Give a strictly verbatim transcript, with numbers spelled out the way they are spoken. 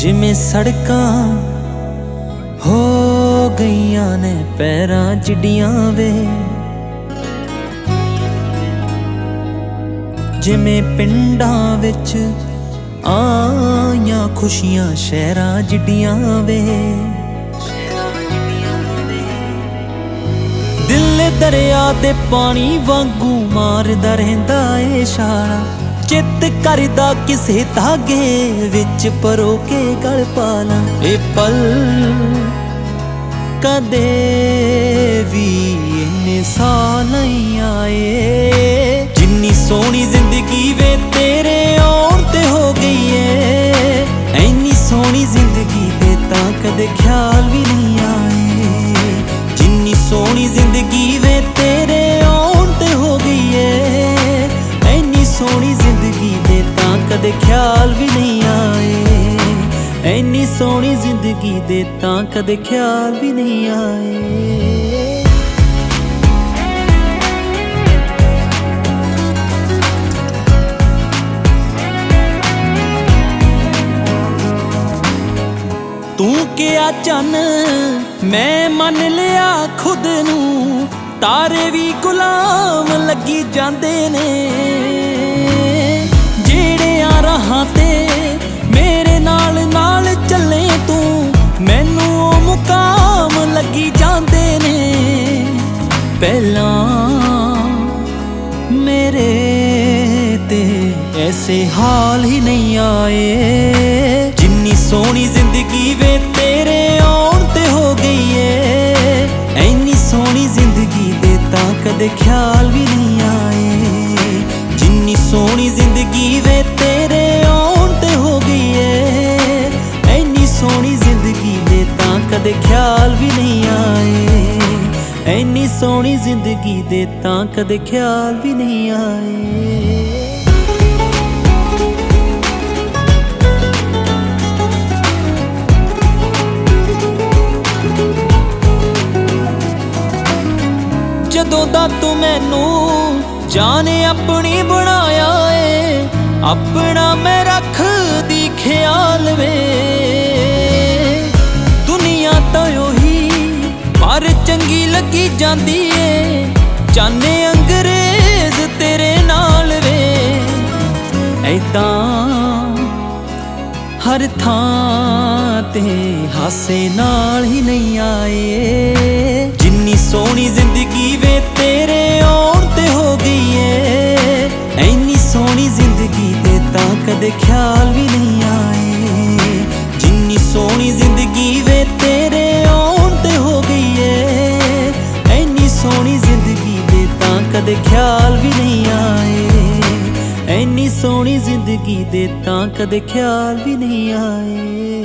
जिमें सड़कां हो गईयां ने पैरां चिड़ियां वे, जिमें पिंडां विच आईयां खुशियां शहरां जिड्डियां वे। दिल दरिया दे पानी वांगू मारदा रहिंदा ए छाला, चित करदा किसे धागे विच परो के गल पाला। ए पल कदे वी इन्ने साल नहीं आए, जिन्नी सोहनी जिंदगी वे तेरे आउण ते हो गई है। इन्नी सोहनी जिंदगी दे तां कदे ख्याल भी नहीं आए, जिन्नी सोहनी जिंदगी वे तेरे आउण ते हो गई है। इन्नी सोहनी जिंदगी दे तां कदे ख्याल भी नहीं आए, इन्नी सोहनी जिंदगी दे तां कदे ख्याल भी नहीं आए। तू क्या चन मैं मन लिया खुद नू, तारे भी गुलाम लगी जांदे ने। जेड़ियां राहां ते मेरे नाल नाल चले तू, मैनू ओ मुकाम लगी जांदे ने। पहलां मेरे ते ऐसे हाल ही नहीं आए, जिन्नी सोहनी जिंदगी वे तेरे आउण ते हो गई है। इन्नी सोहनी जिंदगी दे तां कदे ख्याल भी नहीं आए, जिन्नी सोहनी जिंदगी वे तेरे आउण ते हो गई है। इन्नी सोहनी जिंदगी दे तां कदे ख्याल भी नहीं आए, इन्नी सोहनी जिंदगी दे तां कदे ख्याल भी नहीं आए। जदों दा तू मैनू जाने अपनी बनाया है, अपना मैं रख दी ख्याल वे। दुनिया तो ओही पर चंगी लगी जांदी है, जाने अंग्रेज तेरे नाल वे। ऐदां हर थां ते हासे नाल ही नहीं आए, जिन्नी सोहनी जिंदगी वे तेरे आउण ते हो गई है। इन्नी सोहनी जिंदगी दे तां कदे ख्याल भी नहीं आए, जिन्नी सोहनी जिंदगी वे तेरे आउण ते हो गई है। इन्नी सोहनी जिंदगी दे तां कदे ख्याल भी नहीं आए, इन्नी सोहनी जिंदगी दे तां कदे ख्याल भी नहीं आए।